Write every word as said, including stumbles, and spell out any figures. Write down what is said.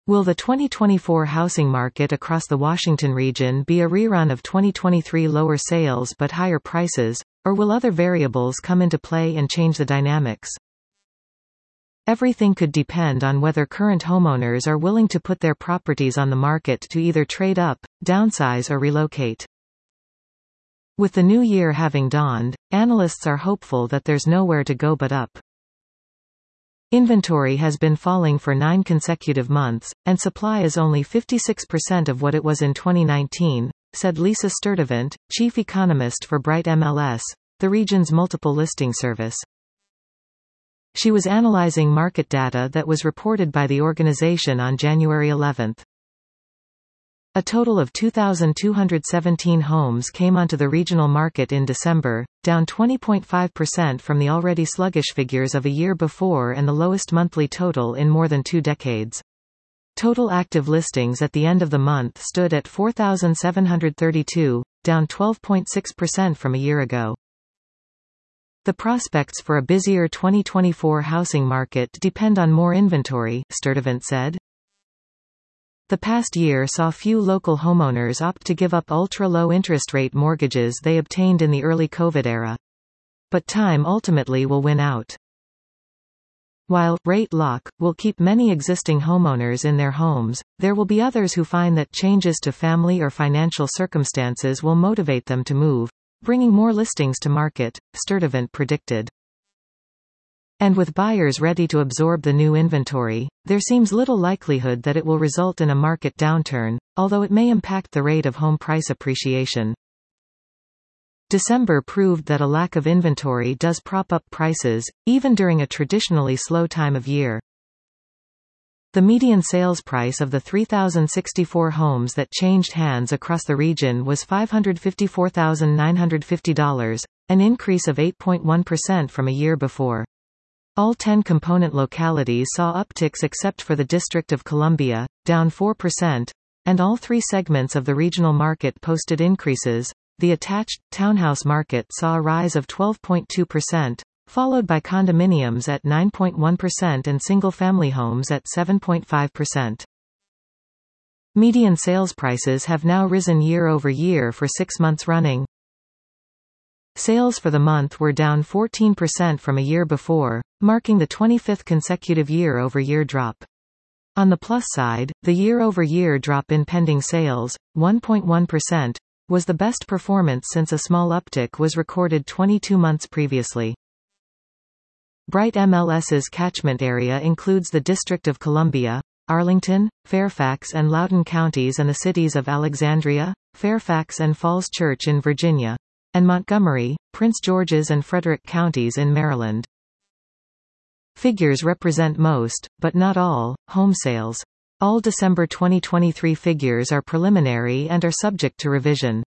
Will the twenty twenty-four housing market across the Washington region be a rerun of twenty twenty-three lower sales but higher prices, or will other variables come into play and change the dynamics? Everything could depend on whether current homeowners are willing to put their properties on the market to either trade up, downsize or relocate. With the new year having dawned, analysts are hopeful that there's nowhere to go but up. Inventory has been falling for nine consecutive months, and supply is only fifty-six percent of what it was in twenty nineteen, said Lisa Sturtevant, chief economist for Bright M L S, the region's multiple listing service. She was analyzing market data that was reported by the organization on January eleventh. A total of two thousand two hundred seventeen homes came onto the regional market in December, down twenty point five percent from the already sluggish figures of a year before and the lowest monthly total in more than two decades. Total active listings at the end of the month stood at four thousand seven hundred thirty-two, down twelve point six percent from a year ago. The prospects for a busier twenty twenty-four housing market depend on more inventory, Sturtevant said. The past year saw few local homeowners opt to give up ultra-low interest rate mortgages they obtained in the early COVID era. But time ultimately will win out. While rate lock will keep many existing homeowners in their homes, there will be others who find that changes to family or financial circumstances will motivate them to move, bringing more listings to market, Sturtevant predicted. And with buyers ready to absorb the new inventory, there seems little likelihood that it will result in a market downturn, although it may impact the rate of home price appreciation. December proved that a lack of inventory does prop up prices, even during a traditionally slow time of year. The median sales price of the three thousand sixty-four homes that changed hands across the region was five hundred fifty-four thousand nine hundred fifty dollars, an increase of eight point one percent from a year before. All ten component localities saw upticks except for the District of Columbia, down four percent, and all three segments of the regional market posted increases. The attached, townhouse market saw a rise of twelve point two percent, followed by condominiums at nine point one percent and single-family homes at seven point five percent. Median sales prices have now risen year over year for six months running. Sales for the month were down fourteen percent from a year before, marking the twenty-fifth consecutive year-over-year drop. On the plus side, the year-over-year drop in pending sales, one point one percent, was the best performance since a small uptick was recorded twenty-two months previously. Bright MLS's catchment area includes the District of Columbia, Arlington, Fairfax and Loudoun counties and the cities of Alexandria, Fairfax and Falls Church in Virginia, and Montgomery, Prince George's and Frederick counties in Maryland. Figures represent most, but not all, home sales. All December twenty twenty-three figures are preliminary and are subject to revision.